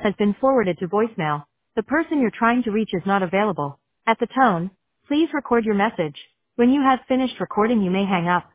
has been forwarded to voicemail. The person you're trying to reach is not available. At the tone, please record your message. When you have finished recording, you may hang up.